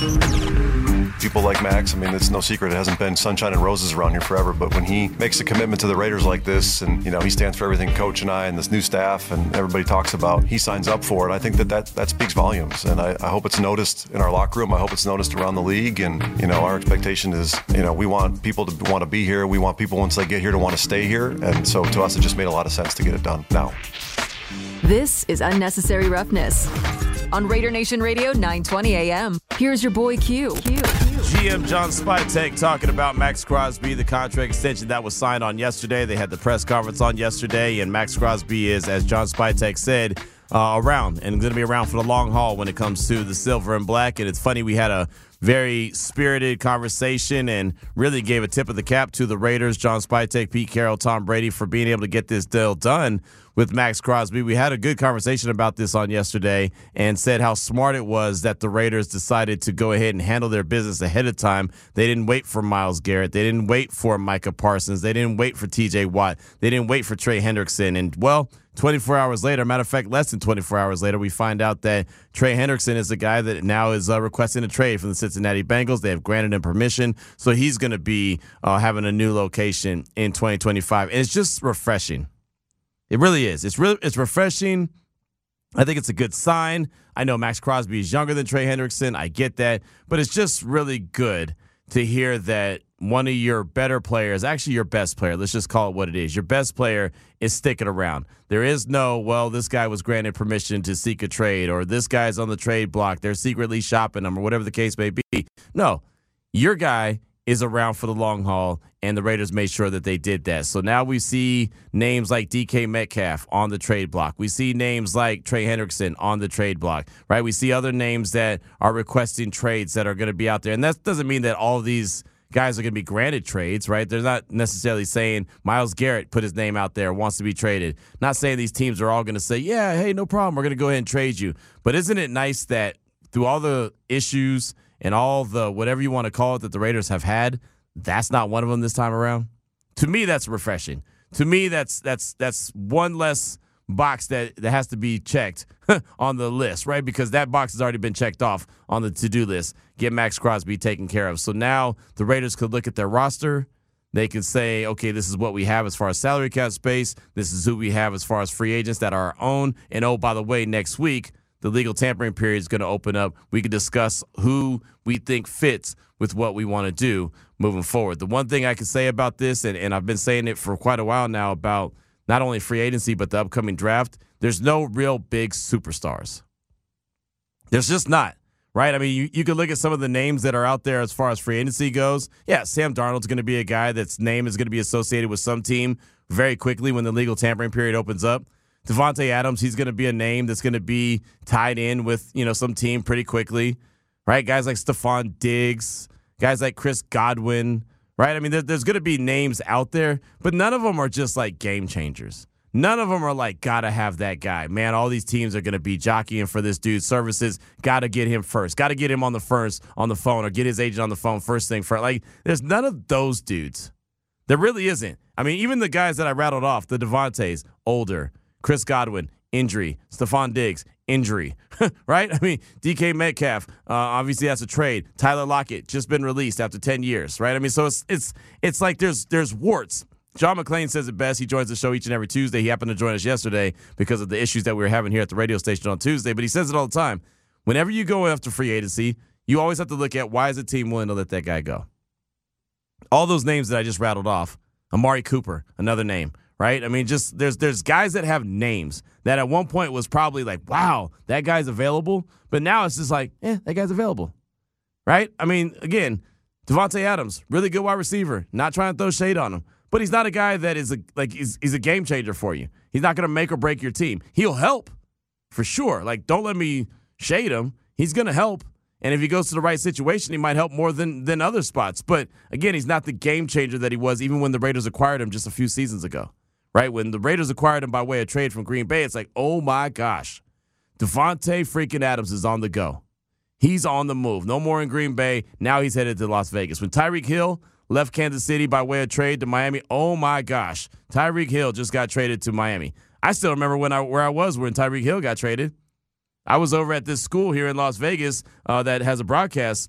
People like Max, I mean, it's no secret. It hasn't been sunshine and roses around here forever. But when he makes a commitment to the Raiders like this, and, he stands for everything Coach and I and this new staff and everybody talks about, he signs up for it. I think that speaks volumes. And I hope it's noticed in our locker room. I hope it's noticed around the league. And, our expectation is, we want people to want to be here. We want people, once they get here, to want to stay here. And so to us, it just made a lot of sense to get it done now. This is Unnecessary Roughness on Raider Nation Radio, 920 AM. Here's your boy Q. GM John Spytek talking about Max Crosby, the contract extension that was signed on yesterday. They had the press conference on yesterday, and Max Crosby is, as John Spytek said, around and going to be around for the long haul when it comes to the silver and black. And it's funny, we had a very spirited conversation and really gave a tip of the cap to the Raiders, John Spytek, Pete Carroll, Tom Brady, for being able to get this deal done with Max Crosby. We had a good conversation about this on yesterday and said how smart it was that the Raiders decided to go ahead and handle their business ahead of time. They didn't wait for Myles Garrett. They didn't wait for Micah Parsons. They didn't wait for TJ Watt. They didn't wait for Trey Hendrickson. And, 24 hours later, matter of fact, less than 24 hours later, we find out that Trey Hendrickson is the guy that now is requesting a trade from the Cincinnati Bengals. They have granted him permission, so he's going to be having a new location in 2025. And it's just refreshing. It really is. It's refreshing. I think it's a good sign. I know Max Crosby is younger than Trey Hendrickson. I get that. But it's just really good to hear that one of your better players, actually your best player, let's just call it what it is, your best player is sticking around. There is no, this guy was granted permission to seek a trade, or this guy's on the trade block, they're secretly shopping him, or whatever the case may be. No, your guy is around for the long haul, and the Raiders made sure that they did that. So now we see names like DK Metcalf on the trade block. We see names like Trey Hendrickson on the trade block, right? We see other names that are requesting trades that are going to be out there. And that doesn't mean that all of these guys are going to be granted trades, right? They're not necessarily saying Myles Garrett put his name out there, wants to be traded. Not saying these teams are all going to say, yeah, hey, no problem, we're going to go ahead and trade you. But isn't it nice that through all the issues and all the whatever you want to call it that the Raiders have had, that's not one of them this time around? To me, that's refreshing. To me, that's one less box that has to be checked on the list, right? Because that box has already been checked off on the to-do list. Get Max Crosby taken care of. So now the Raiders could look at their roster. They could say, okay, this is what we have as far as salary cap space. This is who we have as far as free agents that are our own. And, oh, by the way, next week, the legal tampering period is going to open up. We can discuss who we think fits with what we want to do moving forward. The one thing I can say about this, and I've been saying it for quite a while now about not only free agency but the upcoming draft, there's no real big superstars. There's just not, right? I mean, you could look at some of the names that are out there as far as free agency goes. Yeah, Sam Darnold's going to be a guy that's name is going to be associated with some team very quickly when the legal tampering period opens up. Devontae Adams, he's going to be a name that's going to be tied in with, some team pretty quickly, right? Guys like Stephon Diggs, guys like Chris Godwin, right? I mean, there's going to be names out there, but none of them are just like game changers. None of them are like, gotta have that guy. Man, all these teams are going to be jockeying for this dude's services. Got to get him first. Got to get him on the phone or get his agent on the phone first thing first. Like, there's none of those dudes. There really isn't. I mean, even the guys that I rattled off, the Devontaes, older. Chris Godwin, injury. Stephon Diggs, injury. Right? I mean, DK Metcalf, obviously that's a trade. Tyler Lockett, just been released after 10 years, right? I mean, so it's like there's warts. John McClain says it best. He joins the show each and every Tuesday. He happened to join us yesterday because of the issues that we were having here at the radio station on Tuesday, but he says it all the time. Whenever you go after free agency, you always have to look at why is the team willing to let that guy go. All those names that I just rattled off, Amari Cooper, another name, right? I mean, just there's guys that have names that at one point was probably like, wow, that guy's available, but now it's just like, that guy's available, right? I mean, again, Devontae Adams, really good wide receiver, not trying to throw shade on him. But he's not a guy that is he's a game changer for you. He's not going to make or break your team. He'll help for sure. Like, don't let me shade him. He's going to help. And if he goes to the right situation, he might help more than other spots. But, again, he's not the game changer that he was even when the Raiders acquired him just a few seasons ago, right? When the Raiders acquired him by way of trade from Green Bay, it's like, oh, my gosh, Devontae freaking Adams is on the go. He's on the move. No more in Green Bay. Now he's headed to Las Vegas. When Tyreek Hill left Kansas City by way of trade to Miami, oh, my gosh, Tyreek Hill just got traded to Miami. I still remember where I was when Tyreek Hill got traded. I was over at this school here in Las Vegas that has a broadcast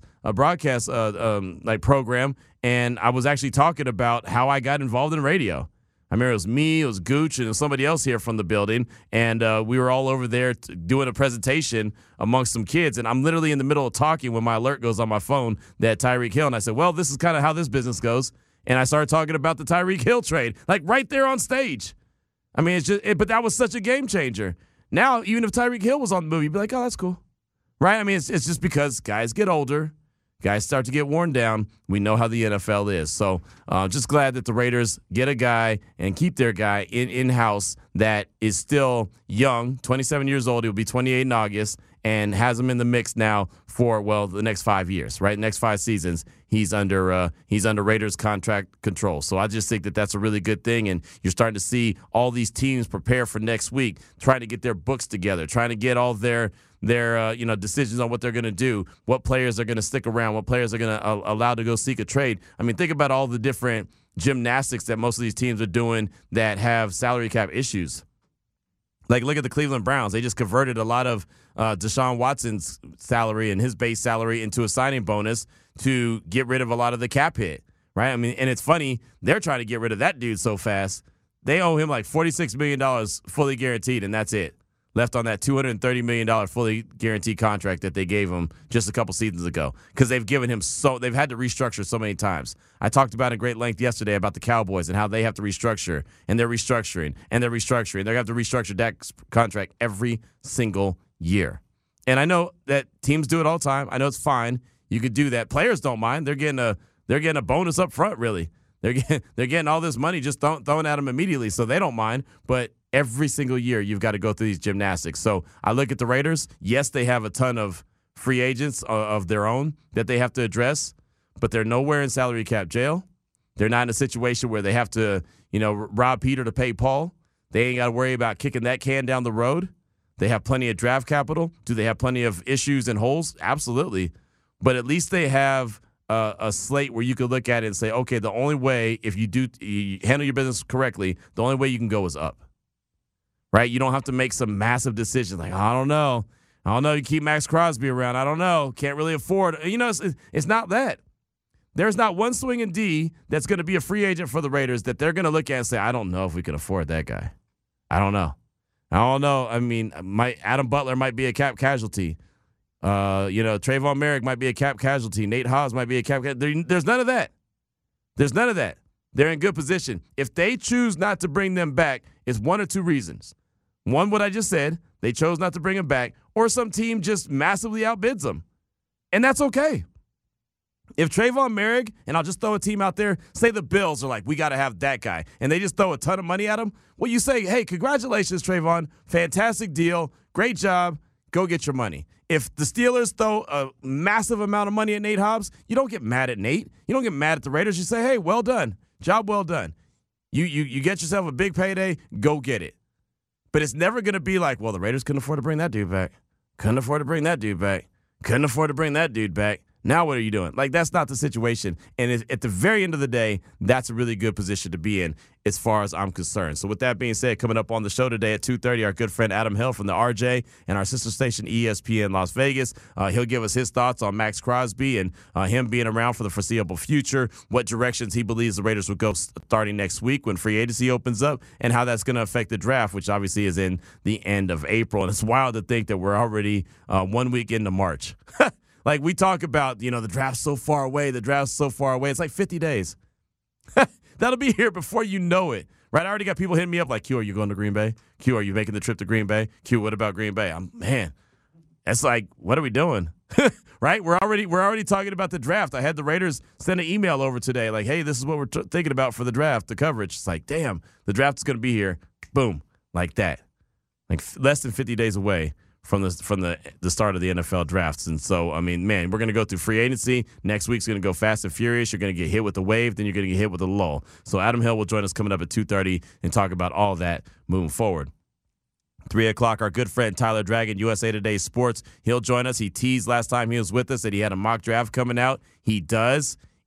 like program, and I was actually talking about how I got involved in radio. I remember it was me, it was Gooch, and somebody else here from the building, and we were all over there doing a presentation amongst some kids, and I'm literally in the middle of talking when my alert goes on my phone that Tyreek Hill, and I said, well, this is kind of how this business goes, and I started talking about the Tyreek Hill trade, like right there on stage. I mean, but that was such a game changer. Now, even if Tyreek Hill was on the movie, you'd be like, oh, that's cool, right? I mean, it's just because guys get older. Guys start to get worn down. We know how the NFL is. So just glad that the Raiders get a guy and keep their guy in-house that is still young, 27 years old. He'll be 28 in August, and has him in the mix now for, well, the next 5 years, right? Next 5 seasons, he's under Raiders contract control. So I just think that that's a really good thing, and you're starting to see all these teams prepare for next week, trying to get their books together, trying to get all their decisions on what they're going to do, what players are going to stick around, what players are going to allow to go seek a trade. I mean, think about all the different gymnastics that most of these teams are doing that have salary cap issues. Like, look at the Cleveland Browns. They just converted a lot of Deshaun Watson's salary and his base salary into a signing bonus to get rid of a lot of the cap hit, right? I mean, and it's funny, they're trying to get rid of that dude so fast. They owe him like $46 million fully guaranteed, and that's it. Left on that $230 million fully guaranteed contract that they gave him just a couple seasons ago, because they've given him they've had to restructure so many times. I talked about in great length yesterday about the Cowboys and how they have to restructure, and they're restructuring, and they're restructuring. They have to restructure Dak's contract every single year. And I know that teams do it all the time. I know it's fine. You could do that. Players don't mind. They're getting a bonus up front, really. They're getting all this money just thrown at them immediately, so they don't mind. But every single year, you've got to go through these gymnastics. So I look at the Raiders. Yes, they have a ton of free agents of their own that they have to address, but they're nowhere in salary cap jail. They're not in a situation where they have to, rob Peter to pay Paul. They ain't got to worry about kicking that can down the road. They have plenty of draft capital. Do they have plenty of issues and holes? Absolutely. But at least they have a slate where you could look at it and say, okay, the only way, if you handle your business correctly, the only way you can go is up. Right? You don't have to make some massive decision like, I don't know. You keep Max Crosby around. I don't know. Can't really afford. It's not that. There's not one swinging D that's going to be a free agent for the Raiders that they're going to look at and say, I don't know if we can afford that guy. I don't know. I mean, Adam Butler might be a cap casualty. Trayvon Merrick might be a cap casualty. Nate Hobbs might be a cap casualty. There's none of that. They're in good position. If they choose not to bring them back, it's one or two reasons. One, what I just said, they chose not to bring him back, or some team just massively outbids them. And that's okay. If Trayvon Merrick, and I'll just throw a team out there, say the Bills are like, we got to have that guy, and they just throw a ton of money at him, well, you say, hey, congratulations, Trayvon. Fantastic deal. Great job. Go get your money. If the Steelers throw a massive amount of money at Nate Hobbs, you don't get mad at Nate. You don't get mad at the Raiders. You say, hey, well done. Job well done. You get yourself a big payday, go get it. But it's never going to be like, well, the Raiders couldn't afford to bring that dude back. Couldn't afford to bring that dude back. Couldn't afford to bring that dude back. Now what are you doing? Like, that's not the situation. And at the very end of the day, that's a really good position to be in as far as I'm concerned. So with that being said, coming up on the show today at 2:30, our good friend Adam Hill from the RJ and our sister station ESPN Las Vegas. He'll give us his thoughts on Max Crosby and him being around for the foreseeable future, what directions he believes the Raiders will go starting next week when free agency opens up, and how that's going to affect the draft, which obviously is in the end of April. And it's wild to think that we're already 1 week into March. Like, we talk about, the draft's so far away. It's like 50 days. That'll be here before you know it. Right? I already got people hitting me up like, Q, are you going to Green Bay? Q, are you making the trip to Green Bay? Q, what about Green Bay? That's like, what are we doing? Right? We're already talking about the draft. I had the Raiders send an email over today like, hey, this is what we're thinking about for the draft, the coverage. It's like, damn, the draft is going to be here. Boom. Like that. Like less than 50 days away from the start of the NFL drafts. And so, I mean, man, we're going to go through free agency. Next week's going to go fast and furious. You're going to get hit with the wave, then you're going to get hit with a lull. So Adam Hill will join us coming up at 2:30 and talk about all that moving forward. 3 o'clock, our good friend Tyler Dragon, USA Today Sports. He'll join us. He teased last time he was with us that he had a mock draft coming out. He does.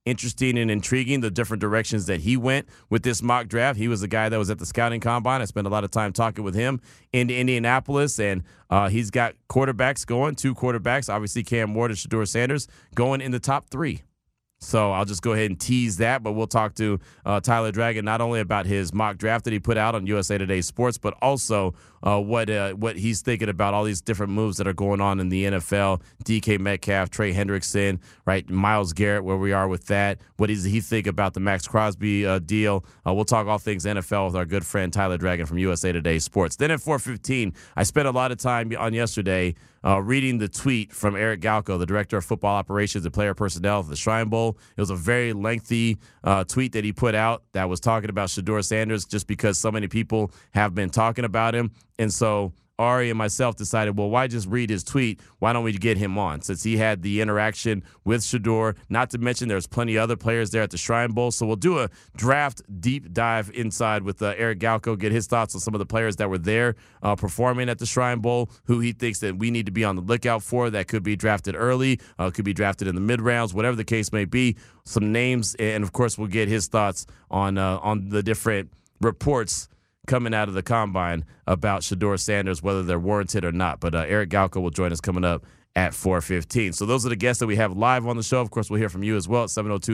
interesting and intriguing, the different directions that he went with this mock draft. He was the guy that was at the scouting combine. I spent a lot of time talking with him in Indianapolis, and he's got quarterbacks going, 2 quarterbacks, obviously Cam Ward and Shedeur Sanders, going in the top 3. So I'll just go ahead and tease that, but we'll talk to Tyler Dragon not only about his mock draft that he put out on USA Today Sports, but also what he's thinking about all these different moves that are going on in the NFL. DK Metcalf, Trey Hendrickson, right? Myles Garrett, where we are with that. What does he think about the Max Crosby deal? We'll talk all things NFL with our good friend Tyler Dragon from USA Today Sports. Then at 4:15, I spent a lot of time on yesterday reading the tweet from Eric Galko, the director of football operations and player personnel for the Shrine Bowl. It was a very lengthy tweet that he put out that was talking about Shedeur Sanders just because so many people have been talking about him. And so Ari and myself decided, well, why just read his tweet? Why don't we get him on? Since he had the interaction with Shedeur, not to mention there's plenty of other players there at the Shrine Bowl. So we'll do a draft deep dive inside with Eric Galko, get his thoughts on some of the players that were there performing at the Shrine Bowl, who he thinks that we need to be on the lookout for that could be drafted early, could be drafted in the mid-rounds, whatever the case may be. Some names, and, of course, we'll get his thoughts on the different reports coming out of the combine about Shedeur Sanders, whether they're warranted or not. But Eric Galko will join us coming up at 4:15. So those are the guests that we have live on the show. Of course, we'll hear from you as well at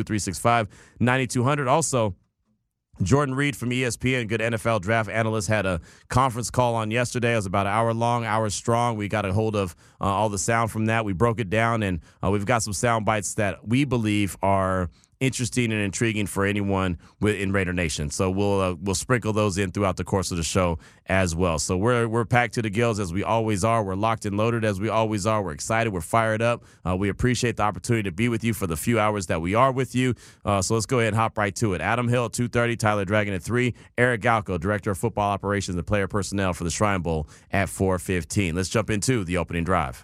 702-365-9200. Also, Jordan Reed from ESPN, good NFL draft analyst, had a conference call on yesterday. It was about an hour long, hour strong. We got a hold of all the sound from that. We broke it down, and we've got some sound bites that we believe are interesting and intriguing for anyone in Raider Nation. So we'll sprinkle those in throughout the course of the show as well. So we're packed to the gills as we always are. We're locked and loaded as we always are. We're excited. We're fired up. We appreciate the opportunity to be with you for the few hours that we are with you. So let's go ahead and hop right to it. Adam Hill at 2:30, Tyler Dragon at 3, Eric Galko, Director of Football Operations and Player Personnel for the Shrine Bowl at 4:15. Let's jump into the opening drive.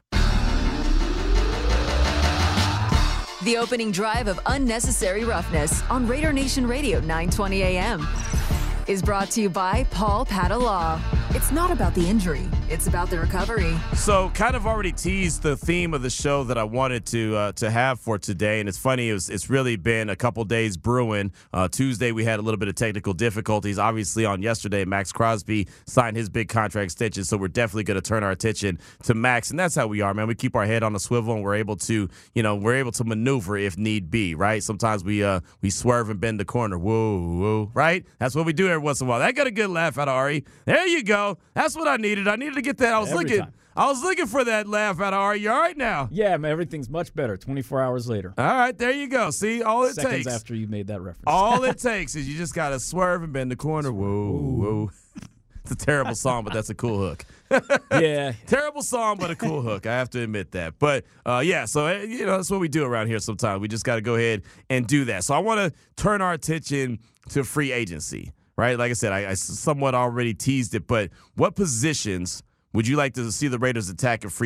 The opening drive of Unnecessary Roughness on Raider Nation Radio 920 AM is brought to you by Paul Patta Law. It's not about the injury, it's about the recovery. So kind of already teased the theme of the show that I wanted to have for today, and it's funny, it's really been a couple days brewing. Tuesday we had a little bit of technical difficulties. Obviously on yesterday, Max Crosby signed his big contract extension, so we're definitely going to turn our attention to Max, and that's how we are, man. We keep our head on a swivel, and we're able to maneuver if need be, right? Sometimes we swerve and bend the corner. Whoa, right? That's what we do every once in a while. That got a good laugh out of Ari. There you go. That's what I needed. I needed to get that. I was looking for that laugh out of Ari. You all right now? Yeah, man, everything's much better 24 hours later. All right, there you go. See, all it Seconds takes. after you made that reference. All it takes is you just got to swerve and bend the corner. Whoa. It's a terrible song, but that's a cool hook. Yeah. Terrible song, but a cool hook. I have to admit that. But, so, that's what we do around here sometimes. We just got to go ahead and do that. So I want to turn our attention to free agency, right? Like I said, I somewhat already teased it, but what positions would you like to see the Raiders attack in free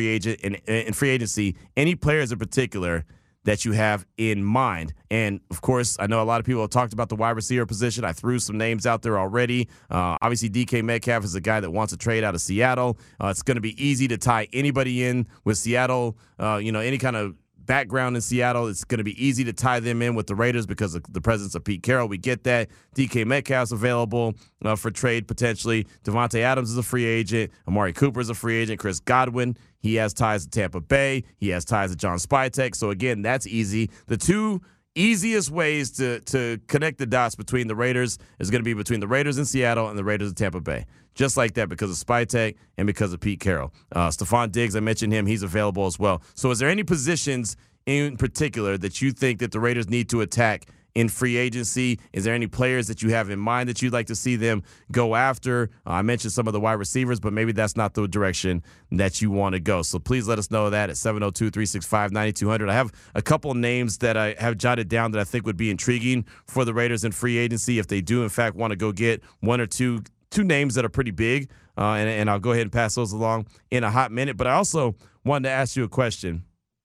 agency? Any players in particular that you have in mind? And, of course, I know a lot of people have talked about the wide receiver position. I threw some names out there already. Obviously, DK Metcalf is a guy that wants to trade out of Seattle. It's going to be easy to tie anybody in with Seattle, any kind of background in Seattle. It's going to be easy to tie them in with the Raiders because of the presence of Pete Carroll. We get that. DK Metcalf's available for trade potentially. Devontae Adams is a free agent. Amari Cooper is a free agent. Chris Godwin, he has ties to Tampa Bay. He has ties to John Spytek. So, again, that's easy. The two easiest ways to connect the dots between the Raiders is going to be between the Raiders in Seattle and the Raiders in Tampa Bay. Just like that, because of Spytek and because of Pete Carroll. Stephon Diggs, I mentioned him. He's available as well. So is there any positions in particular that you think that the Raiders need to attack in free agency? Is there any players that you have in mind that you'd like to see them go after? I mentioned some of the wide receivers, but maybe that's not the direction that you want to go. So please let us know that at 702-365-9200. I have a couple names that I have jotted down that I think would be intriguing for the Raiders in free agency if they do, in fact, want to go get one or two names that are pretty big, and I'll go ahead and pass those along in a hot minute. But I also wanted to ask you a question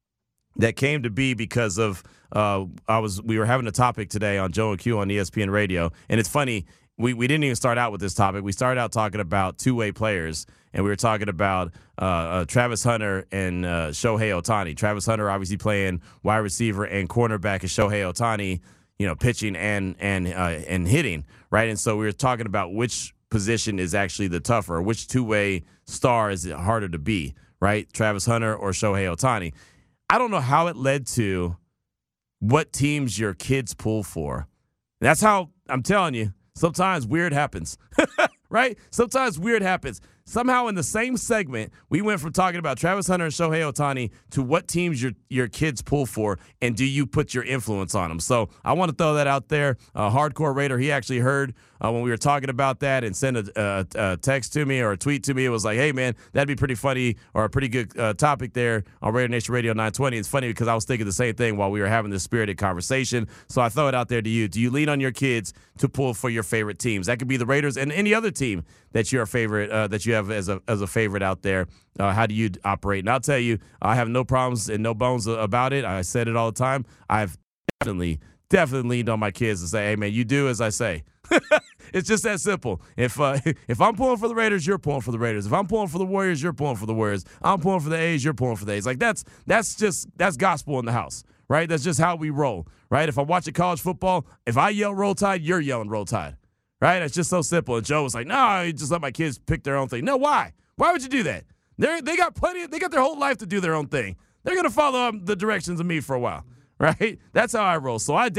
that came to be because of we were having a topic today on Joe and Q on ESPN Radio, and it's funny. we didn't even start out with this topic. We started out talking about two-way players, and we were talking about Travis Hunter and Shohei Ohtani. Travis Hunter obviously playing wide receiver and cornerback, and Shohei Ohtani, pitching and hitting, right? And so we were talking about which position is actually the tougher, which two-way star is it harder to be, right? Travis Hunter or Shohei Ohtani. I don't know how it led to what teams your kids pull for. That's how I'm telling you. Sometimes weird happens, right? Sometimes weird happens. Somehow in the same segment, we went from talking about Travis Hunter and Shohei Ohtani to what teams your kids pull for, and do you put your influence on them? So I want to throw that out there. Hardcore Raider, he actually heard when we were talking about that and sent a text to me or a tweet to me. It was like, hey, man, that'd be pretty funny or a pretty good topic there on Raider Nation Radio 920. It's funny because I was thinking the same thing while we were having this spirited conversation. So I throw it out there to you. Do you lean on your kids to pull for your favorite teams? That could be the Raiders and any other team that you're a favorite, that you have as a favorite out there. How do you operate? And I'll tell you, I have no problems and no bones about it. I said it all the time. I've definitely leaned on my kids to say, hey, man, you do as I say. It's just that simple. If I'm pulling for the Raiders, you're pulling for the Raiders. If I'm pulling for the Warriors, you're pulling for the Warriors. I'm pulling for the A's, you're pulling for the A's. Like that's gospel in the house, right? That's just how we roll, right? If I'm watching college football, if I yell Roll Tide, you're yelling Roll Tide, right? It's just so simple. And Joe was like, no, you just let my kids pick their own thing. No, why? Why would you do that? They got their whole life to do their own thing. They're going to follow the directions of me for a while, right? That's how I roll. So I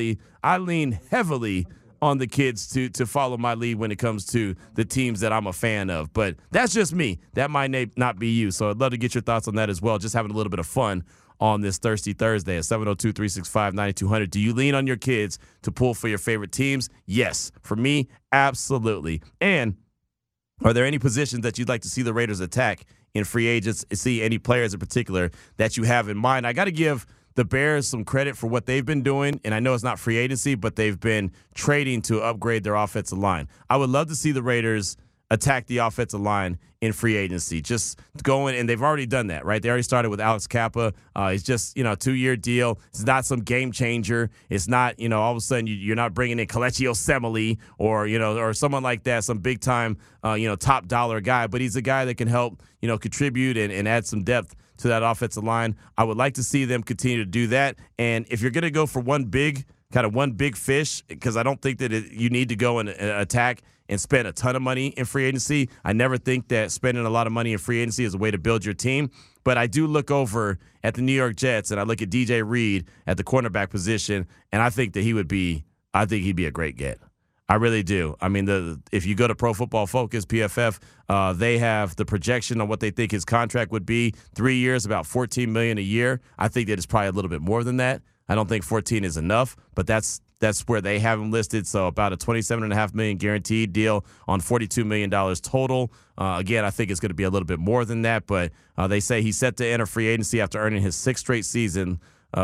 lean heavily on the kids to follow my lead when it comes to the teams that I'm a fan of. But that's just me. That might not be you. So I'd love to get your thoughts on that as well. Just having a little bit of fun on this Thirsty Thursday at 702-365-9200. Do you lean on your kids to pull for your favorite teams? Yes. For me, absolutely. And are there any positions that you'd like to see the Raiders attack in free agents? See any players in particular that you have in mind? I got to give the Bears some credit for what they've been doing, and I know it's not free agency, but they've been trading to upgrade their offensive line. I would love to see the Raiders attack the offensive line in free agency. Just going, and they've already done that, right? They already started with Alex Kappa. It's just, a 2-year deal. It's not some game changer. It's not, all of a sudden you're not bringing in Kelechi Osemele or, or someone like that, some big time, top dollar guy, but he's a guy that can help, contribute and add some depth to that offensive line. I would like to see them continue to do that. And if you're going to go for one big fish, because I don't think that you need to go and attack and spend a ton of money in free agency. I never think that spending a lot of money in free agency is a way to build your team. But I do look over at the New York Jets, and I look at DJ Reed at the cornerback position, and I think that he'd be a great get. I really do. I mean, if you go to Pro Football Focus, PFF, they have the projection on what they think his contract would be. 3 years, about $14 million a year. I think that it's probably a little bit more than that. I don't think 14 is enough, but that's where they have him listed. So about a $27.5 million guaranteed deal on $42 million total. Again, I think it's going to be a little bit more than that, but they say he's set to enter free agency after earning his 6th straight season,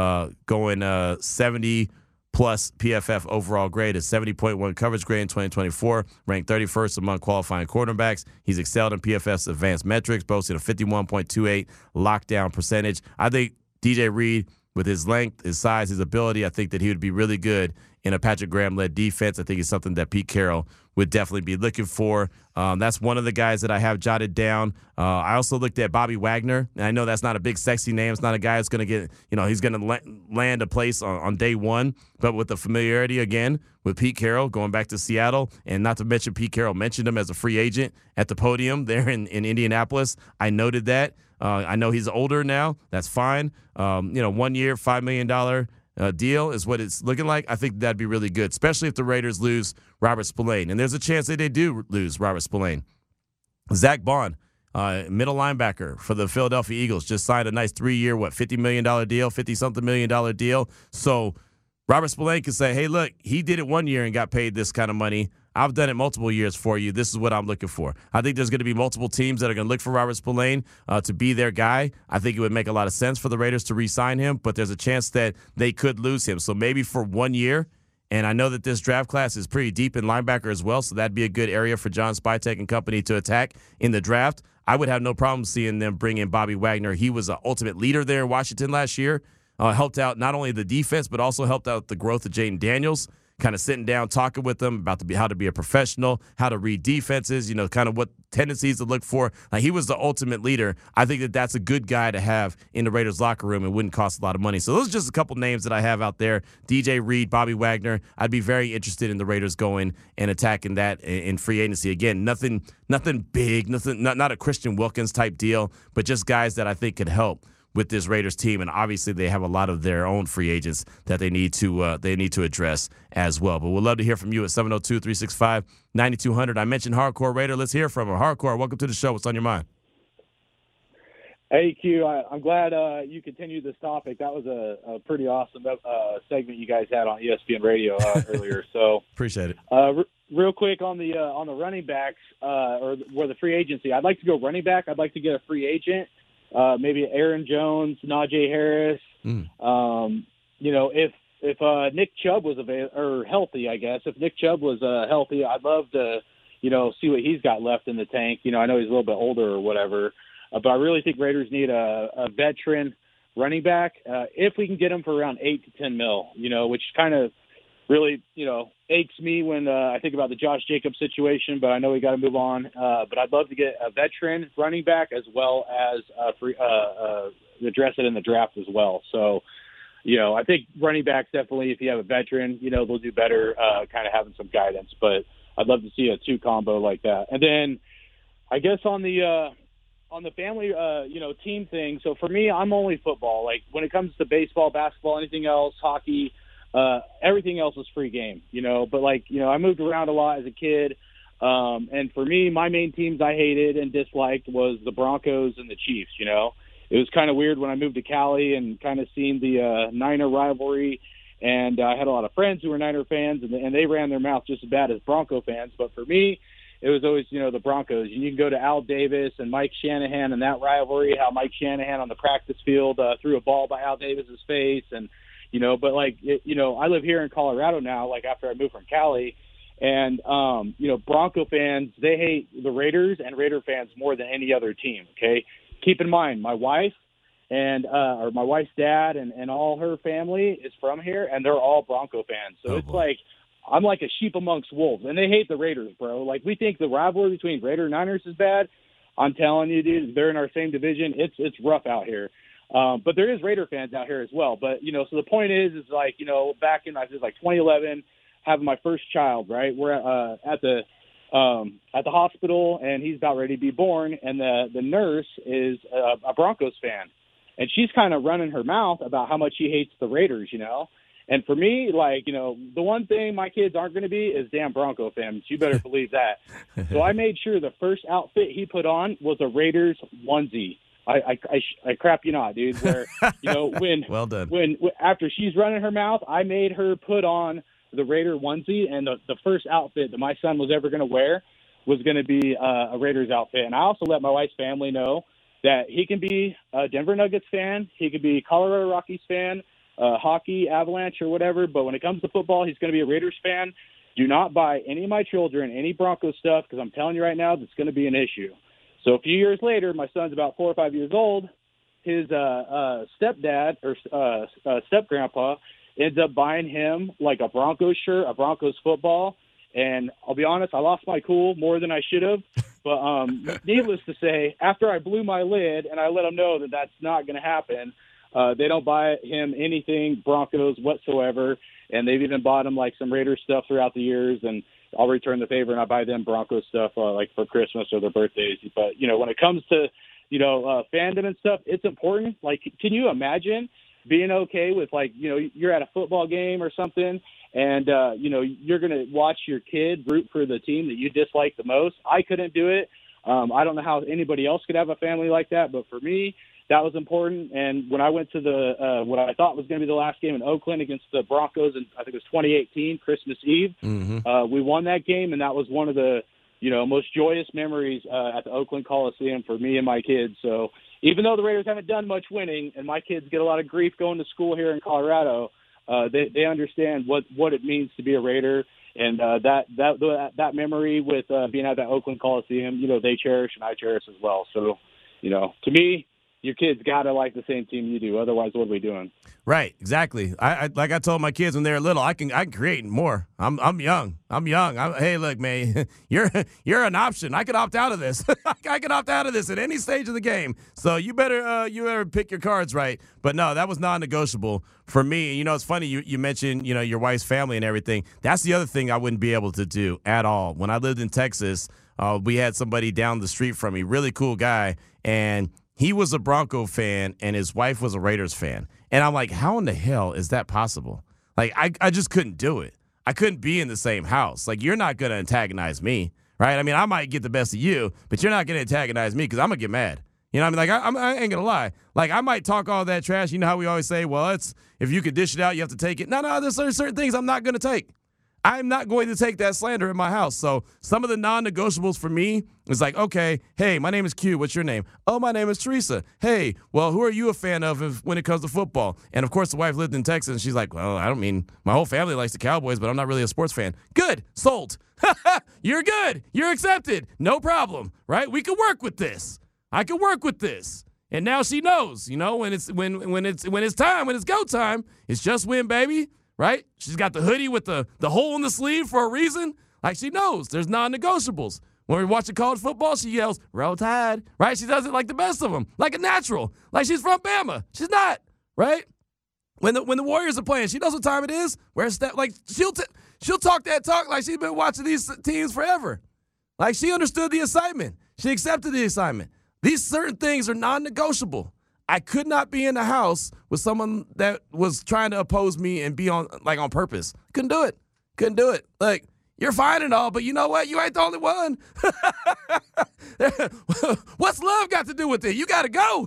going 70 plus PFF overall grade, a 70.1 coverage grade in 2024, ranked 31st among qualifying quarterbacks. He's excelled in PFF's advanced metrics, boasting a 51.28 lockdown percentage. I think DJ Reed, with his length, his size, his ability, I think that he would be really good in a Patrick Graham-led defense. I think it's something that Pete Carroll would definitely be looking for. That's one of the guys that I have jotted down. I also looked at Bobby Wagner, and I know that's not a big, sexy name. It's not a guy that's going to get, he's going to land a place on day one. But with the familiarity, again, with Pete Carroll going back to Seattle, and not to mention Pete Carroll mentioned him as a free agent at the podium there in Indianapolis. I noted that. I know he's older now. That's fine. 1 year, $5 million deal is what it's looking like. I think that'd be really good, especially if the Raiders lose Robert Spillane. And there's a chance that they do lose Robert Spillane. Zach Bond, middle linebacker for the Philadelphia Eagles, just signed a nice 3-year, $50 million deal, $50-something million deal. So Robert Spillane can say, hey, look, he did it 1 year and got paid this kind of money. I've done it multiple years for you. This is what I'm looking for. I think there's going to be multiple teams that are going to look for Robert Spillane to be their guy. I think it would make a lot of sense for the Raiders to re-sign him, but there's a chance that they could lose him. So maybe for 1 year, and I know that this draft class is pretty deep in linebacker as well, so that'd be a good area for John Spytek and company to attack in the draft. I would have no problem seeing them bring in Bobby Wagner. He was an ultimate leader there in Washington last year. Helped out not only the defense, but also helped out the growth of Jaden Daniels. kind of sitting down, talking with them about how to be a professional, how to read defenses, kind of what tendencies to look for. Like, he was the ultimate leader. I think that that's a good guy to have in the Raiders locker room and wouldn't cost a lot of money. So those are just a couple names that I have out there. DJ Reed, Bobby Wagner. I'd be very interested in the Raiders going and attacking that in free agency. Again, nothing big, not a Christian Wilkins type deal, but just guys that I think could help with this Raiders team. And obviously they have a lot of their own free agents that they need to address as well. But we'd love to hear from you at 702-365-9200. I mentioned Hardcore Raider. Let's hear from her. Hardcore, welcome to the show. What's on your mind? Hey, Q, I'm glad you continued this topic. That was a pretty awesome segment you guys had on ESPN Radio earlier. So appreciate it. Real quick on the running backs or the free agency, I'd like to go running back. I'd like to get a free agent, maybe Aaron Jones, Najee Harris. If Nick Chubb was healthy, I guess if Nick Chubb was healthy, I'd love to see what he's got left in the tank. I know he's a little bit older or whatever. But I really think Raiders need a veteran running back if we can get him for around $8 to $10 million, which kind of really, aches me when I think about the Josh Jacobs situation, but I know we got to move on. But I'd love to get a veteran running back as well as address it in the draft as well. So, I think running backs definitely, if you have a veteran, they'll do better kind of having some guidance. But I'd love to see a two combo like that. And then I guess on the family, team thing. So for me, I'm only football. Like when it comes to baseball, basketball, anything else, hockey, everything else is free game, but I moved around a lot as a kid. And for me, my main teams I hated and disliked was the Broncos and the Chiefs. It was kind of weird when I moved to Cali and kind of seen the Niner rivalry. And I had a lot of friends who were Niner fans and they ran their mouth just as bad as Bronco fans. But for me, it was always, the Broncos. You can go to Al Davis and Mike Shanahan and that rivalry, how Mike Shanahan on the practice field threw a ball by Al Davis's face. And, but I live here in Colorado now, after I moved from Cali. And, Bronco fans, they hate the Raiders and Raider fans more than any other team, okay? Keep in mind, my wife and or my wife's dad and all her family is from here, and they're all Bronco fans. So I'm like a sheep amongst wolves, and they hate the Raiders, bro. We think the rivalry between Raider and Niners is bad. I'm telling you, dude, they're in our same division. It's rough out here. But there is Raider fans out here as well. But, so the point is back in, I think 2011, having my first child, right? We're at the hospital, and he's about ready to be born, and the nurse is a Broncos fan. And she's kind of running her mouth about how much she hates the Raiders, And for me, the one thing my kids aren't going to be is damn Bronco fans. You better believe that. So I made sure the first outfit he put on was a Raiders onesie. I crap you not, dude. Where, when well done. When after she's running her mouth, I made her put on the Raider onesie, and the first outfit that my son was ever going to wear was going to be a Raiders outfit. And I also let my wife's family know that he can be a Denver Nuggets fan, he could be a Colorado Rockies fan, hockey, Avalanche, or whatever. But when it comes to football, he's going to be a Raiders fan. Do not buy any of my children any Broncos stuff, because I'm telling you right now, that's going to be an issue. So a few years later, my son's about 4 or 5 years old. His stepdad or step-grandpa ends up buying him a Broncos shirt, a Broncos football. And I'll be honest, I lost my cool more than I should have. But needless to say, after I blew my lid and I let him know that that's not going to happen, they don't buy him anything Broncos whatsoever. And they've even bought him some Raiders stuff throughout the years. And I'll return the favor and I buy them Broncos stuff for Christmas or their birthdays. But, when it comes to, fandom and stuff, it's important. Can you imagine being okay with you're at a football game or something and, you're going to watch your kid root for the team that you dislike the most? I couldn't do it. I don't know how anybody else could have a family like that, but for me, that was important. And when I went to the what I thought was going to be the last game in Oakland against the Broncos, and I think it was 2018, Christmas Eve, we won that game, and that was one of the most joyous memories at the Oakland Coliseum for me and my kids. So even though the Raiders haven't done much winning, and my kids get a lot of grief going to school here in Colorado, they understand what it means to be a Raider, and that memory with being at that Oakland Coliseum, they cherish and I cherish as well. So, to me, your kids got to like the same team you do. Otherwise, what are we doing? Right, exactly. I like I told my kids when they were little, I can create more. I'm young. Hey, look, man, you're an option. I could opt out of this. I could opt out of this at any stage of the game. So you better pick your cards right. But no, that was non-negotiable for me. You know, it's funny you mentioned your wife's family and everything. That's the other thing I wouldn't be able to do at all. When I lived in Texas, we had somebody down the street from me, really cool guy, and he was a Bronco fan and his wife was a Raiders fan. And I'm like, how in the hell is that possible? Like, I just couldn't do it. I couldn't be in the same house. Like, you're not going to antagonize me, right? I mean, I might get the best of you, but you're not going to antagonize me because I'm going to get mad. You know what I mean? Like, I ain't going to lie. Like, I might talk all that trash. You know how we always say, well, if you could dish it out, you have to take it. No, there's certain things I'm not going to take. I'm not going to take that slander in my house. So some of the non-negotiables for me is like, okay, hey, my name is Q. What's your name? Oh, my name is Teresa. Hey, well, who are you a fan of when it comes to football? And, of course, the wife lived in Texas, and she's like, well, I don't mean my whole family likes the Cowboys, but I'm not really a sports fan. Good. Sold. You're good. You're accepted. No problem, right? We can work with this. I can work with this. And now she knows, when it's time, when it's go time, it's just win, baby. Right? She's got the hoodie with the hole in the sleeve for a reason. Like, she knows there's non-negotiables. When we're watching college football, she yells, Roll Tide. Right? She does it like the best of them, like a natural. Like she's from Bama. She's not. Right? When the Warriors are playing, she knows what time it is. Where's that? Like, she'll talk that talk like she's been watching these teams forever. Like, she understood the assignment. She accepted the assignment. These certain things are non-negotiable. I could not be in the house with someone that was trying to oppose me and be on purpose. Couldn't do it. Like, you're fine and all, but you know what? You ain't the only one. What's love got to do with it? You got to go.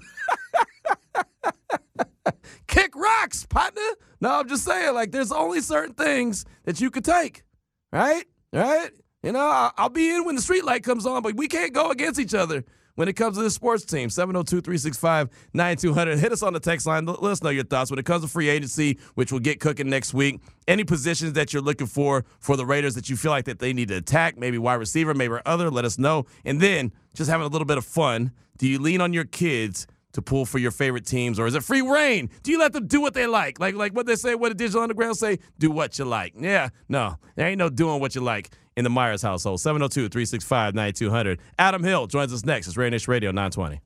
Kick rocks, partner. No, I'm just saying, like, there's only certain things that you could take, right? Right? I'll be in when the street light comes on, but we can't go against each other. When it comes to this sports team, 702-365-9200. Hit us on the text line. Let us know your thoughts. When it comes to free agency, which will get cooking next week, any positions that you're looking for the Raiders that you feel like that they need to attack, maybe wide receiver, maybe other, let us know. And then just having a little bit of fun, do you lean on your kids to pull for your favorite teams, or is it free reign? Do you let them do what they like? Like what they say, what did Digital Underground say? Do what you like. Yeah, no, there ain't no doing what you like in the Myers household. 702-365-9200. Adam Hill joins us next. It's Raider Nation Radio 920.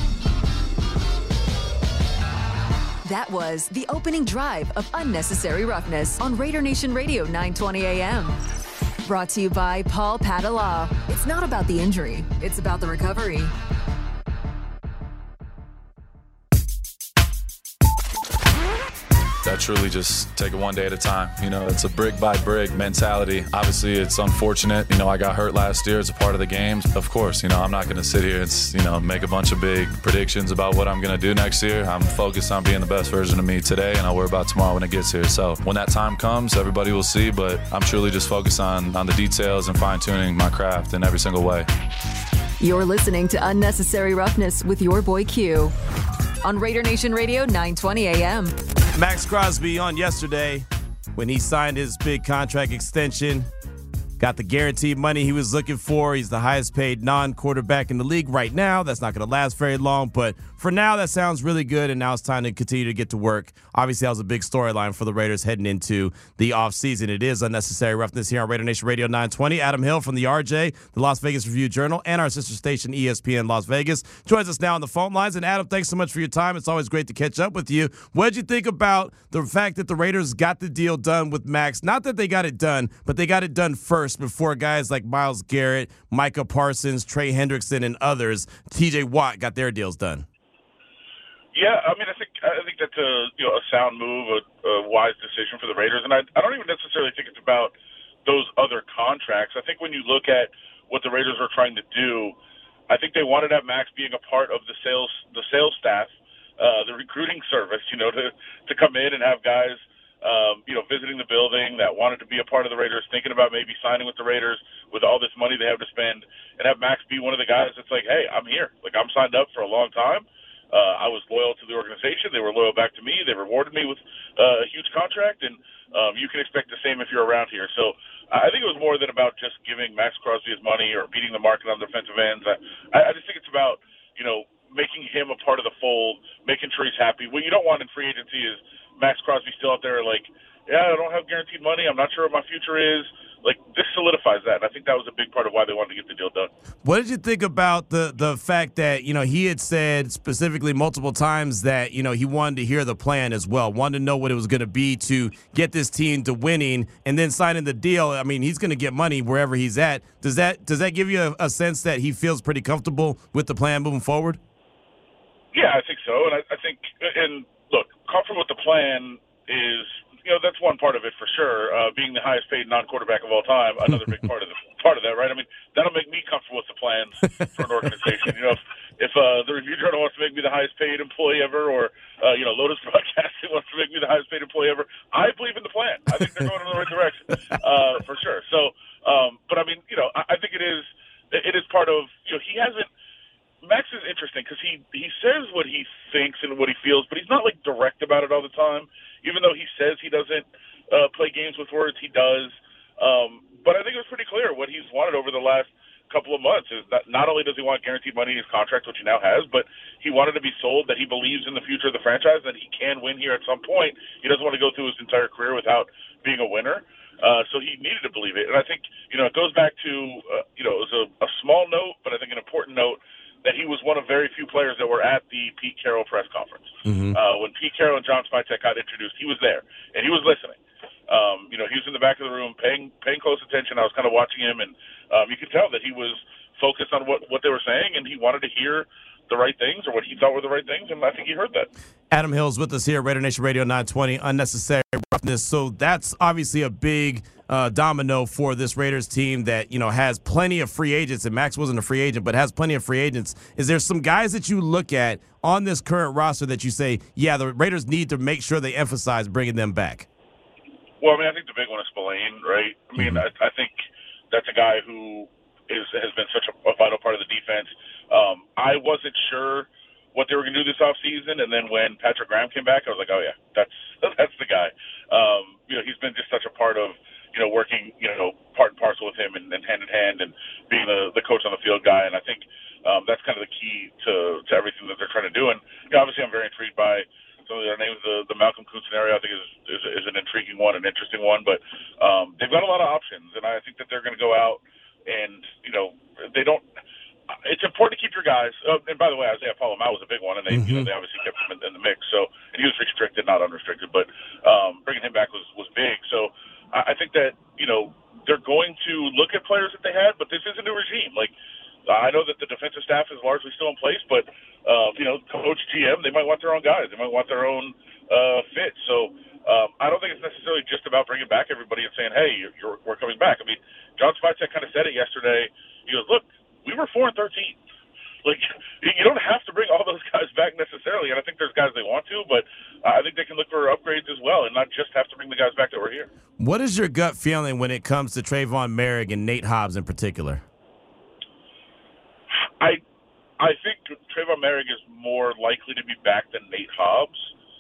That was the opening drive of Unnecessary Roughness on Raider Nation Radio 920 AM. Brought to you by Paul Padala. It's not about the injury, it's about the recovery. I truly just take it one day at a time. It's a brick by brick mentality. Obviously, it's unfortunate. I got hurt last year. It's a part of the game. Of course, I'm not going to sit here and, make a bunch of big predictions about what I'm going to do next year. I'm focused on being the best version of me today, and I'll worry about tomorrow when it gets here. So when that time comes, everybody will see, but I'm truly just focused on the details and fine-tuning my craft in every single way. You're listening to Unnecessary Roughness with your boy Q on Raider Nation Radio 920 AM. Max Crosby on yesterday when he signed his big contract extension. Got the guaranteed money he was looking for. He's the highest paid non-quarterback in the league right now. That's not going to last very long, but for now, that sounds really good, and now it's time to continue to get to work. Obviously, that was a big storyline for the Raiders heading into the offseason. It is Unnecessary Roughness here on Raider Nation Radio 920. Adam Hill from the RJ, the Las Vegas Review-Journal, and our sister station, ESPN Las Vegas, joins us now on the phone lines. And Adam, thanks so much for your time. It's always great to catch up with you. What did you think about the fact that the Raiders got the deal done with Max? Not that they got it done, but they got it done first before guys like Myles Garrett, Micah Parsons, Trey Hendrickson, and others, TJ Watt, got their deals done. Yeah, I think that's a sound move, a wise decision for the Raiders, and I don't even necessarily think it's about those other contracts. I think when you look at what the Raiders are trying to do, I think they wanted to have Max being a part of the sales staff, the recruiting service, to come in and have guys, visiting the building that wanted to be a part of the Raiders, thinking about maybe signing with the Raiders with all this money they have to spend, and have Max be one of the guys that's like, hey, I'm here. Like, I'm signed up for a long time. I was loyal to the organization. They were loyal back to me. They rewarded me with a huge contract, and you can expect the same if you're around here. So I think it was more than about just giving Max Crosby his money or beating the market on defensive ends. I just think it's about, making him a part of the fold, making sure he's happy. What you don't want in free agency is Max Crosby still out there like, yeah, I don't have guaranteed money. I'm not sure what my future is. Like, this solidifies that, and I think that was a big part of why they wanted to get the deal done. What did you think about the fact that, he had said specifically multiple times that, he wanted to hear the plan as well, wanted to know what it was going to be to get this team to winning, and then signing the deal? I mean, he's going to get money wherever he's at. Does that give you a sense that he feels pretty comfortable with the plan moving forward? Yeah, I think so, and I think, and look, comfortable with the plan is, that's one part of it for sure. Being the highest paid non-quarterback of all time, another big part of that, right? I mean, that'll make me comfortable with the plans for an organization. If the Review Journal wants to make me the highest paid employee ever, or Lotus Broadcasting wants to make me the highest paid employee ever, I believe in the plan. I think they're going in the right direction for sure. So, but I mean, I think it is part of. He hasn't. Max is interesting because he says what he thinks and what he feels, but he's not like direct about it all the time. Even though he says he doesn't play games with words, he does. But I think it was pretty clear what he's wanted over the last couple of months is that not only does he want guaranteed money in his contract, which he now has, but he wanted to be sold that he believes in the future of the franchise, that he can win here at some point. He doesn't want to go through his entire career without being a winner. So he needed to believe it. And I think, it goes back to, it was a small note, but I think an important note, that he was one of very few players that were at the Pete Carroll press conference. Mm-hmm. When Pete Carroll and John Spytek got introduced, he was there, and he was listening. He was in the back of the room paying close attention. I was kind of watching him, and you could tell that he was focused on what they were saying, and he wanted to hear the right things or what he thought were the right things, and I think he heard that. Adam Hill's with us here, Raider Nation Radio 920, Unnecessary Roughness. So that's obviously a big domino for this Raiders team that, has plenty of free agents, and Max wasn't a free agent, but has plenty of free agents. Is there some guys that you look at on this current roster that you say, yeah, the Raiders need to make sure they emphasize bringing them back? Well, I mean, I think the big one is Spillane, right? I mean, I think that's a guy who has been such a vital part of the defense. I wasn't sure what they were going to do this offseason, and then when Patrick Graham came back, I was like, oh, yeah, that's the guy. He's been just such a part of, working, part and parcel with him and hand in hand and being the coach on the field guy. And I think that's kind of the key to everything that they're trying to do. And obviously I'm very intrigued by some of their names. The Malcolm Kuhn scenario, I think, is an intriguing one, an interesting one. But they've got a lot of options, and I think that they're going to go out and, they don't – it's important to keep your guys. And by the way, Isaiah Palomar was a big one, and they obviously kept him in the mix. So, and he was restricted, not unrestricted, but bringing him back was big. So I think that they're going to look at players that they had, but this is a new regime. Like, I know that the defensive staff is largely still in place, but coach, GM, they might want their own guys. They might want their own fit. So I don't think it's necessarily just about bringing back everybody and saying, hey, we're coming back. I mean, John Spytek kind of said it yesterday. He goes, look, we were 4-13. Like, you don't have to bring all those guys back necessarily, and I think there's guys they want to, but I think they can look for upgrades as well and not just have to bring the guys back that were here. What is your gut feeling when it comes to Trayvon Merrick and Nate Hobbs in particular? I think Trayvon Merrick is more likely to be back than Nate Hobbs.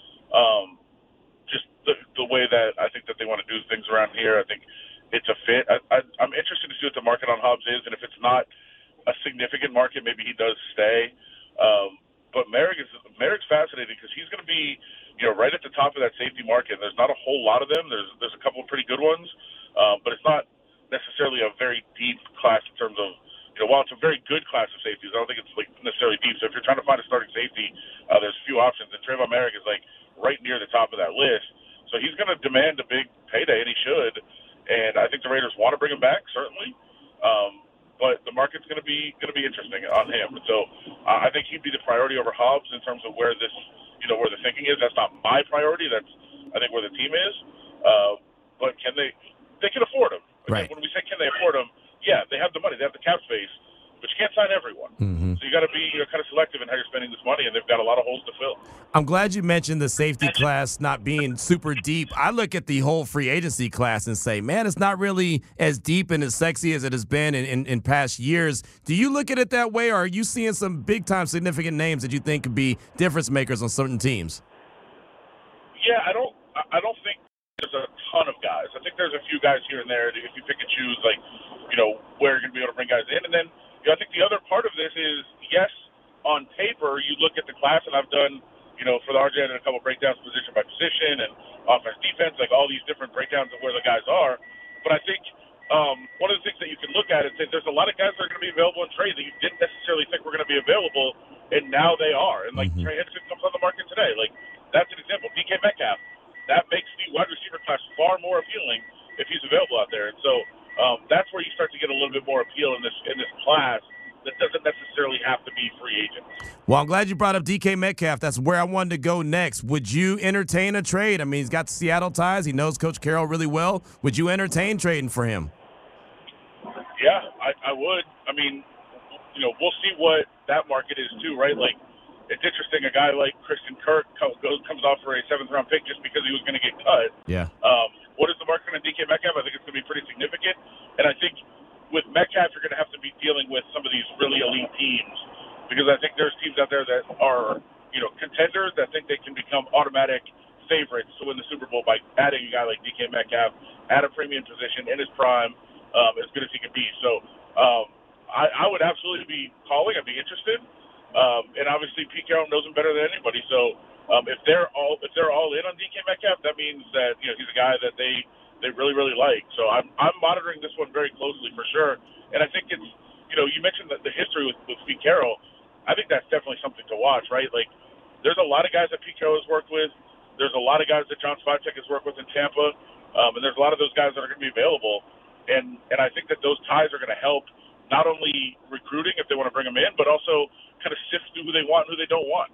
Just the way that I think that they want to do things around here, I think it's a fit. I'm interested to see what the market on Hobbs is, and if it's not a significant market, maybe he does stay. But Merrick's fascinating because he's going to be, right at the top of that safety market. There's not a whole lot of them. There's a couple of pretty good ones, but it's not necessarily a very deep class in terms of, while it's a very good class of safeties, I don't think it's like necessarily deep. So if you're trying to find a starting safety, there's a few options, and Trayvon Merrick is like right near the top of that list. So he's going to demand a big payday, and he should. And I think the Raiders want to bring him back, certainly. But the market's going to be interesting on him. So I think he'd be the priority over Hobbs in terms of where this, where the thinking is. That's not my priority. That's, I think, where the team is. But they can afford him. Right. When we say can they afford him, yeah, they have the money. They have the cap space. But you can't sign everyone. Mm-hmm. So you got to be kind of selective in how you're spending this money, and they've got a lot of holes to fill. I'm glad you mentioned the safety class not being super deep. I look at the whole free agency class and say, man, it's not really as deep and as sexy as it has been in past years. Do you look at it that way, or are you seeing some big-time significant names that you think could be difference makers on certain teams? Yeah, I don't think there's a ton of guys. I think there's a few guys here and there. If you pick and choose, like, where you're going to be able to bring guys in. And then I think the other part of this is, yes, on paper, you look at the class, and I've done For the RJ, I did a couple breakdowns position by position and offense, defense, like all these different breakdowns of where the guys are. But I think one of the things that you can look at is that there's a lot of guys that are going to be available in trade that you didn't necessarily think were going to be available, and now they are. And, like, Trey Hendrickson comes on the market today. Like, that's an example. DK Metcalf, that makes the wide receiver class far more appealing if he's available out there. And so that's where you start to get a little bit more appeal in this class that doesn't necessarily have to be free agents. Well, I'm glad you brought up DK Metcalf. That's where I wanted to go next. Would you entertain a trade? I mean, he's got the Seattle ties. He knows Coach Carroll really well. Would you entertain trading for him? Yeah, I would. I mean, we'll see what that market is too, right? Like, it's interesting. A guy like Christian Kirk comes off for a 7th-round pick just because he was going to get cut. Yeah. What is the market on DK Metcalf? I think it's going to be pretty significant. And I think with Metcalf, you're going to have to be dealing with some of these really elite teams because I think there's teams out there that are, contenders that think they can become automatic favorites to win the Super Bowl by adding a guy like DK Metcalf at a premium position in his prime, as good as he can be. So I would absolutely be calling. I'd be interested. And obviously Pete Carroll knows him better than anybody. So if they're all in on DK Metcalf, that means that he's a guy that they really, really like. So I'm monitoring this one very closely for sure. And I think it's you mentioned the history with Pete Carroll. I think that's definitely something to watch, right? Like there's a lot of guys that Pete Carroll has worked with. There's a lot of guys that John Spytek has worked with in Tampa, and there's a lot of those guys that are going to be available. And I think that those ties are going to help not only recruiting if they want to bring them in, but also kind of sift through who they want and who they don't want.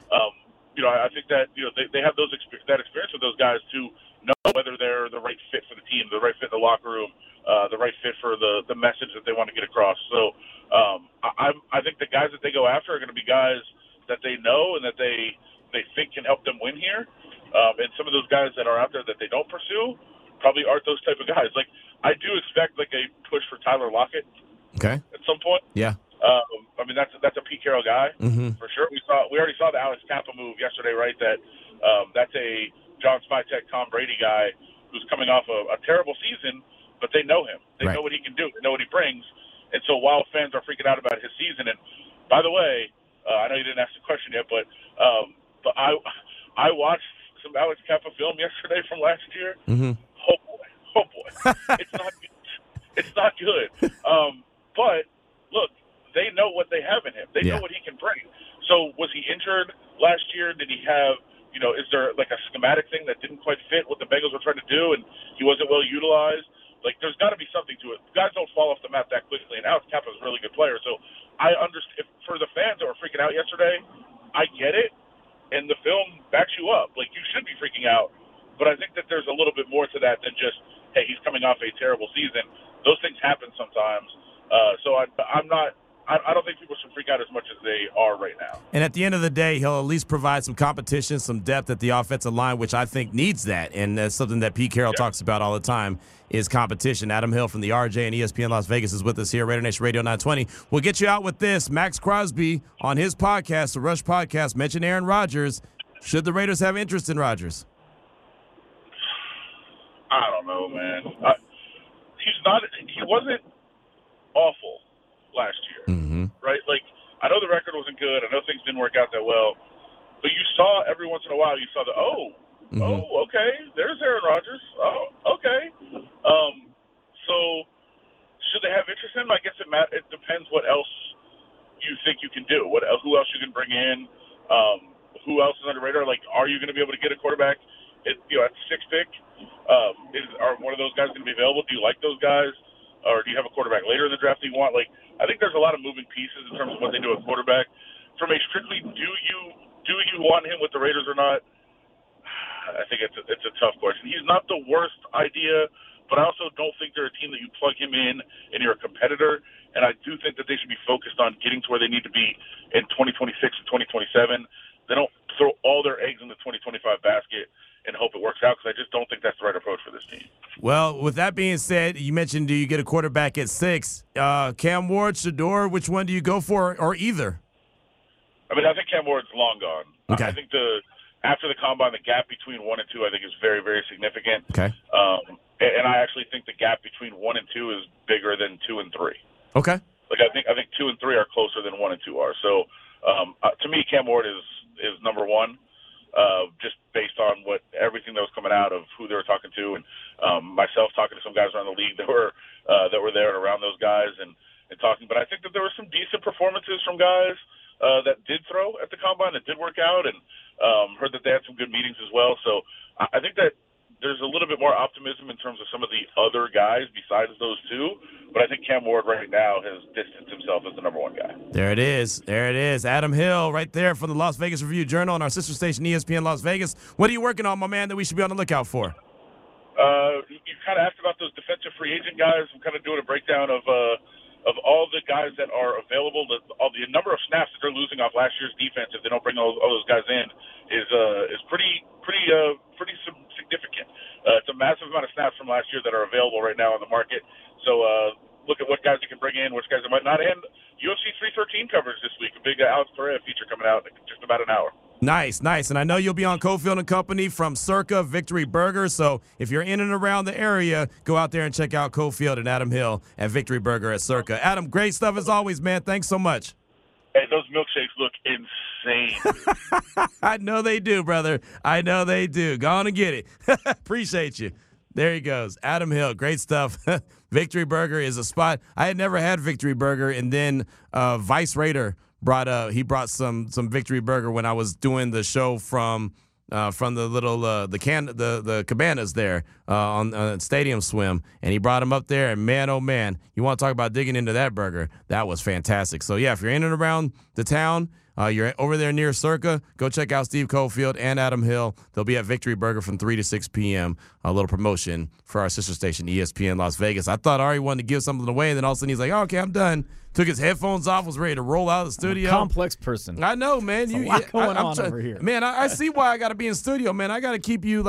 I think that they have that experience with those guys to know whether they're the right fit for the team, the right fit in the locker room, the right fit for the message that they want to get across. So I think the guys that they go after are going to be guys that they know and that they think can help them win here. And some of those guys that are out there that they don't pursue probably aren't those type of guys. Like I do expect like a push for Tyler Lockett. Okay. At some point. Yeah. I mean that's a Pete Carroll guy for sure. We already saw the Alex Kappa move yesterday, right? That's a John Spytek, Tom Brady guy who's coming off a terrible season, but they know him. They know what he can do. They know what he brings. And so while fans are freaking out about his season, and by the way, I know you didn't ask the question yet, but I watched some Alex Kappa film yesterday from last year. Oh boy, it's not good. But look, they know what they have in him. They know what he can bring. So was he injured last year? Did he have, is there like a schematic thing that didn't quite fit what the Bengals were trying to do and he wasn't well utilized? Like there's got to be something to it. Guys don't fall off the map that quickly, and Alex Kappa is a really good player. So I understand for the fans that were freaking out yesterday, I get it, and the film backs you up. Like you should be freaking out, but I think that there's a little bit more to that than just, hey, he's coming off a terrible season. Those things happen sometimes. So I don't think people should freak out as much as they are right now. And at the end of the day, he'll at least provide some competition, some depth at the offensive line, which I think needs that. And that's something that Pete Carroll talks about all the time is competition. Adam Hill from the RJ and ESPN Las Vegas is with us here, Raider Nation Radio 920. We'll get you out with this. Max Crosby on his podcast, the Rush Podcast, mentioned Aaron Rodgers. Should the Raiders have interest in Rodgers? I don't know, man. He wasn't awful last year, right? Like, I know the record wasn't good. I know things didn't work out that well. But you saw every once in a while, you saw okay, there's Aaron Rodgers. Oh, okay. So should they have interest in him? I guess it depends what else you think you can do. Who else you can bring in? Who else is on the radar? Like, are you going to be able to get a quarterback at the 6th pick? Are one of those guys going to be available? Do you like those guys? Or do you have a quarterback later in the draft that you want? Like, I think there's a lot of moving pieces in terms of what they do at quarterback. From a strictly, do you want him with the Raiders or not? I think it's a tough question. He's not the worst idea, but I also don't think they're a team that you plug him in and you're a competitor. And I do think that they should be focused on getting to where they need to be in 2026 and 2027. They don't throw all their eggs in the 2025 basket and hope it works out, because I just don't think that's the right approach for this team. Well, with that being said, you mentioned, do you get a quarterback at 6? Cam Ward, Shedeur, which one do you go for, or either? I mean, I think Cam Ward's long gone. Okay. I think after the combine, the gap between 1 and 2, I think, is very, very significant. Okay. And I actually think the gap between 1 and 2 is bigger than 2 and 3. Okay. Like I think 2 and 3 are closer than 1 and 2 are. So to me, Cam Ward is number one. just based on everything that was coming out of who they were talking to, and myself talking to some guys around the league that were there and around those guys and talking. But I think that there were some decent performances from guys that did throw at the combine, that did work out, and heard that they had some good meetings as well. So I think that there's a little bit more optimism in terms of some of the other guys besides those two. But I think Cam Ward right now has distanced himself as the number one guy. There it is. There it is. Adam Hill right there from the Las Vegas Review-Journal on our sister station, ESPN Las Vegas. What are you working on, my man, that we should be on the lookout for? You kind of asked about those defensive free agent guys. I'm kind of doing a breakdown of all the guys that are available. The number of snaps that they're losing off last year's defense if they don't bring all those guys in is pretty significant. It's a massive amount of snaps from last year that are available right now on the market. So look at what guys you can bring in, which guys you might not. And UFC 313 coverage this week. A big Alex Pereira feature coming out in just about an hour. Nice. And I know you'll be on Cofield and Company from Circa Victory Burger. So if you're in and around the area, go out there and check out Cofield and Adam Hill at Victory Burger at Circa. Adam, great stuff as always, man. Thanks so much. Hey, those milkshakes look insane. I know they do, brother. I know they do. Go on and get it. Appreciate you. There he goes. Adam Hill. Great stuff. Victory Burger is a spot. I had never had Victory Burger, and then Vice Raider brought some Victory Burger when I was doing the show from the little the cabanas there on Stadium Swim, and he brought them up there, and man, oh man, you want to talk about digging into that burger? That was fantastic. So yeah, if you're in and around the town, you're over there near Circa, go check out Steve Cofield and Adam Hill. They'll be at Victory Burger from 3 to 6 p.m. A little promotion for our sister station, ESPN Las Vegas. I thought Ari wanted to give something away, and then all of a sudden he's like, oh, okay, I'm done. Took his headphones off, was ready to roll out of the studio. Complex person. I know, man. There's a lot going on over here. Man, I see why I got to be in studio, man. I got to keep you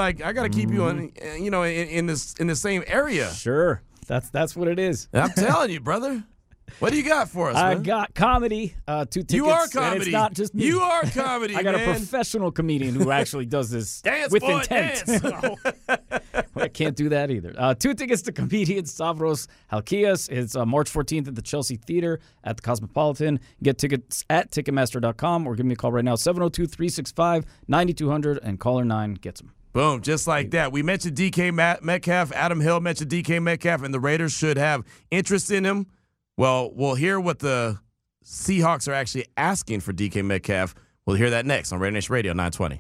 in the same area. Sure. That's what it is. I'm telling you, brother. What do you got for us, man? I got comedy. 2 tickets. You are comedy. And it's not just me. You are comedy, I got man. a professional comedian who actually does this dance, with boy, intent. Dance. I can't do that either. 2 tickets to comedian Stavros Halkias. It's March 14th at the Chelsea Theater at the Cosmopolitan. Get tickets at Ticketmaster.com or give me a call right now, 702-365-9200, and caller 9 gets them. Boom, just like that. We mentioned DK Metcalf. Adam Hill mentioned DK Metcalf, and the Raiders should have interest in him. Well, we'll hear what the Seahawks are actually asking for DK Metcalf. We'll hear that next on Raider Nation Radio 920.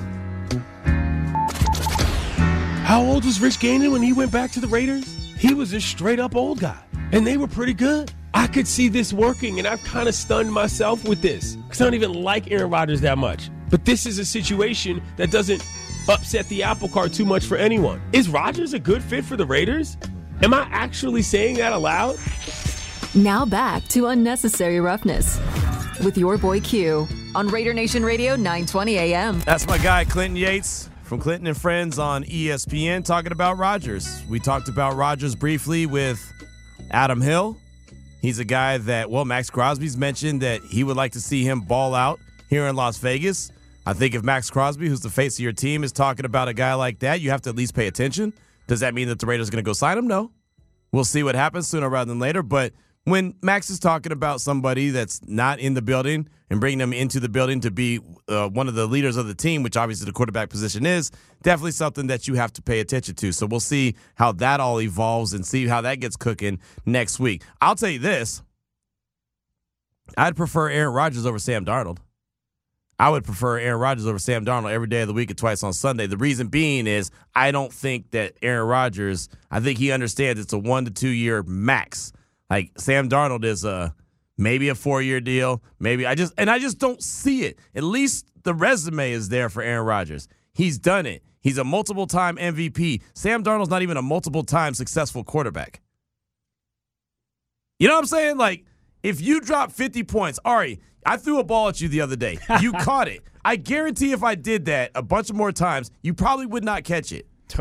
How old was Rich Gannon when he went back to the Raiders? He was a straight-up old guy, and they were pretty good. I could see this working, and I've kind of stunned myself with this because I don't even like Aaron Rodgers that much. But this is a situation that doesn't upset the apple cart too much for anyone. Is Rodgers a good fit for the Raiders? Am I actually saying that aloud? Now back to Unnecessary Roughness with your boy Q on Raider Nation Radio 920 AM. That's my guy, Clinton Yates from Clinton and Friends on ESPN, talking about Rodgers. We talked about Rodgers briefly with Adam Hill. He's a guy that, Max Crosby's mentioned that he would like to see him ball out here in Las Vegas. I think if Max Crosby, who's the face of your team, is talking about a guy like that, you have to at least pay attention. Does that mean that the Raiders are going to go sign him? No. We'll see what happens sooner rather than later, but when Max is talking about somebody that's not in the building and bringing them into the building to be one of the leaders of the team, which obviously the quarterback position is, definitely something that you have to pay attention to. So we'll see how that all evolves and see how that gets cooking next week. I'll tell you this. I'd prefer Aaron Rodgers over Sam Darnold. I would prefer Aaron Rodgers over Sam Darnold every day of the week and twice on Sunday. The reason being is I don't think that Aaron Rodgers, I think he understands it's a 1 to 2 year max. Like Sam Darnold is maybe a 4-year deal. Maybe I just don't see it. At least the resume is there for Aaron Rodgers. He's done it. He's a multiple-time MVP. Sam Darnold's not even a multiple-time successful quarterback. You know what I'm saying? Like, if you drop 50 points, Ari, I threw a ball at you the other day. You caught it. I guarantee if I did that a bunch of more times, you probably would not catch it. Oh, right? Yeah.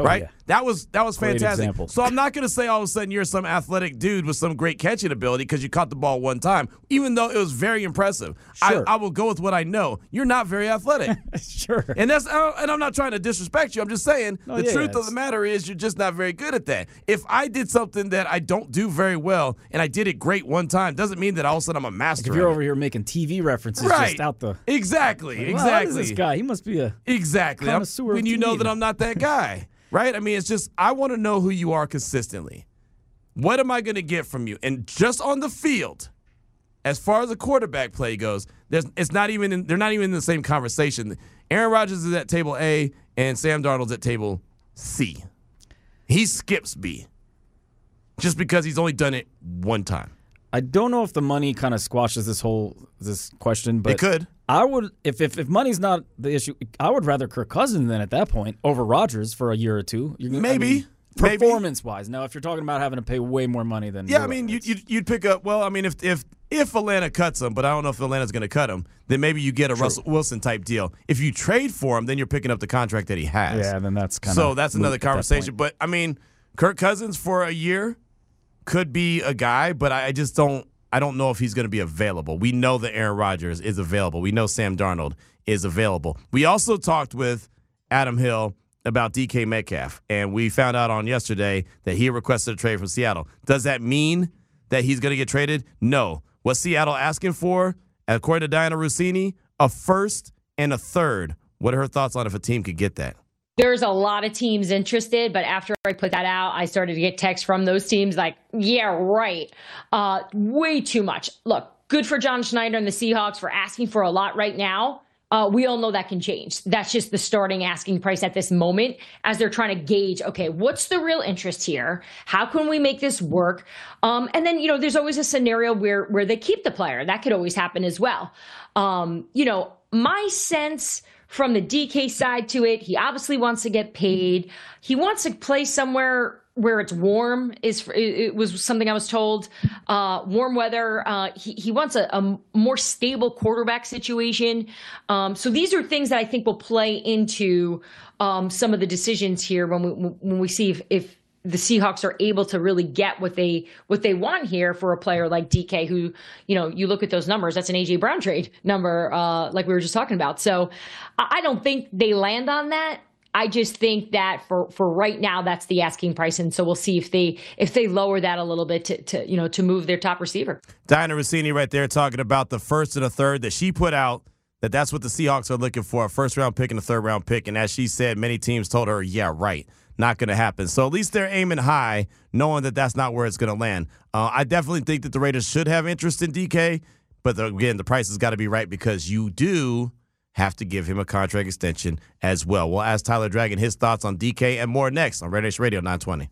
That was fantastic. example. So I'm not going to say all of a sudden you're some athletic dude with some great catching ability because you caught the ball one time, even though it was very impressive. Sure. I will go with what I know. You're not very athletic. Sure. And I'm not trying to disrespect you. I'm just saying the truth of the matter is you're just not very good at that. If I did something that I don't do very well and I did it great one time, doesn't mean that all of a sudden I'm a master. Like if you're over here making TV references just out the exactly. What is this guy? He must be a connoisseur when of you know TV. that I'm not that guy. Right? I mean, it's just I want to know who you are consistently. What am I going to get from you? And just on the field, as far as the quarterback play goes, they're not even in the same conversation. Aaron Rodgers is at table A and Sam Darnold's at table C. He skips B just because he's only done it one time. I don't know if the money kind of squashes this question, but It could. I would if money's not the issue, I would rather Kirk Cousins then at that point over Rodgers for a year or two. Maybe. Performance wise. Now, if you're talking about having to pay way more money than I mean, you'd pick up. Well, I mean, if Atlanta cuts him, but I don't know if Atlanta's going to cut him, then maybe you get a Russell Wilson type deal. If you trade for him, then you're picking up the contract that he has. Yeah, then that's kind of so that's another conversation. But I mean, Kirk Cousins for a year could be a guy, but I just don't. I don't know if he's going to be available. We know that Aaron Rodgers is available. We know Sam Darnold is available. We also talked with Adam Hill about DK Metcalf, and we found out on yesterday that he requested a trade from Seattle. Does that mean that he's going to get traded? No. What's Seattle asking for? According to Diana Rossini, a first and a third. What are her thoughts on if a team could get that? There's a lot of teams interested, but after I put that out, I started to get texts from those teams like, yeah, right. Way too much. Look, good for John Schneider and the Seahawks for asking for a lot right now. We all know that can change. That's just the starting asking price at this moment as they're trying to gauge, okay, what's the real interest here? How can we make this work? And then, there's always a scenario where they keep the player. That could always happen as well. My sense from the DK side to it, he obviously wants to get paid. He wants to play somewhere where it's warm. It was something I was told. Warm weather. He wants a more stable quarterback situation. So these are things that I think will play into some of the decisions here when we see if the Seahawks are able to really get what they want here for a player like DK, who, you look at those numbers, that's an A.J. Brown trade number, like we were just talking about. So I don't think they land on that. I just think that for right now, that's the asking price. And so we'll see if they lower that a little bit to move their top receiver. Diana Rossini right there talking about the first and a third that she put out, that's what the Seahawks are looking for, a first-round pick and a third-round pick. And as she said, many teams told her, yeah, right. Not going to happen. So at least they're aiming high, knowing that that's not where it's going to land. I definitely think that the Raiders should have interest in DK, but again, the price has got to be right because you do have to give him a contract extension as well. We'll ask Tyler Dragon his thoughts on DK and more next on Raider Nation Radio 920.